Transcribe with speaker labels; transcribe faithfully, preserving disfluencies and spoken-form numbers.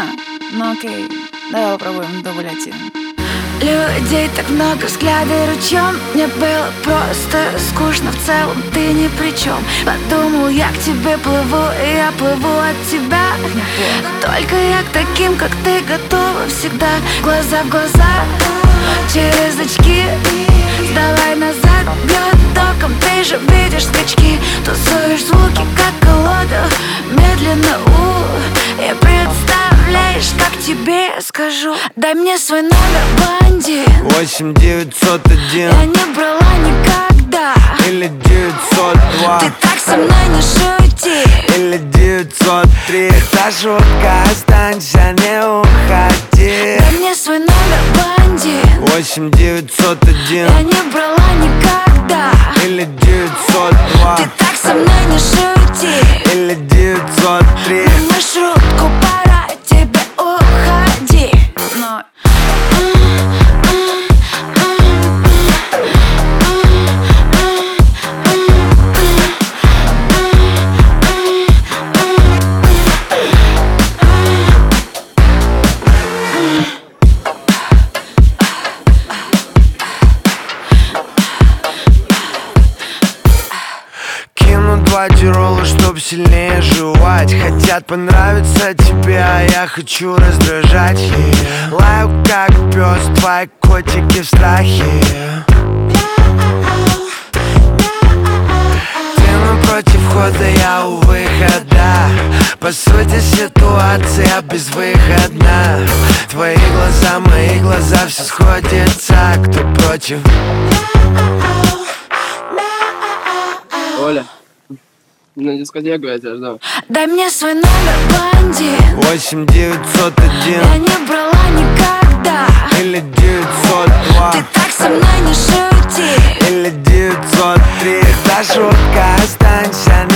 Speaker 1: Ну окей, давай попробуем дубль один.
Speaker 2: Людей так много, взгляды ручьем. Мне было просто скучно, в целом ты ни при чем. Подумал, я к тебе плыву, и я плыву от тебя. Только я к таким, как ты, готова всегда. Глаза в глаза, через очки. Сдавай назад, бьет током, ты же видишь скачки. Тусуешь звуки, как колода, медленно, у и представляешь, как тебе скажу. Дай мне свой номер, блондин.
Speaker 3: Восемь девятьсот один.
Speaker 2: Я не брала никогда.
Speaker 3: Или девятьсот два.
Speaker 2: Ты так со мной не шути.
Speaker 3: Или девятьсот три. Это шутка, останься, не уходи.
Speaker 2: Дай мне свой номер, блондин.
Speaker 3: Восемь девятьсот один.
Speaker 2: Я не брала никогда.
Speaker 3: Или девятьсот два.
Speaker 2: Ты так со мной не шути.
Speaker 3: Или девятьсот три.
Speaker 2: На шутку, пора тебе уходи.
Speaker 1: Но
Speaker 3: Два тирола, чтоб сильнее жевать. Хотят понравиться тебе, а я хочу раздражать. Лаю как пес, твои котики в страхе. Ты напротив входа, я у выхода. По сути ситуация безвыходна. Твои глаза, мои глаза, все сходится. Кто против?
Speaker 4: Оля, на дискотеку я тебя жду.
Speaker 2: Дай мне свой номер, блондин.
Speaker 3: Восемь девятьсот один.
Speaker 2: Я не брала никогда.
Speaker 3: Или девятьсот два.
Speaker 2: Ты так со мной не шути.
Speaker 3: Или девятьсот три. Это шутка, останься,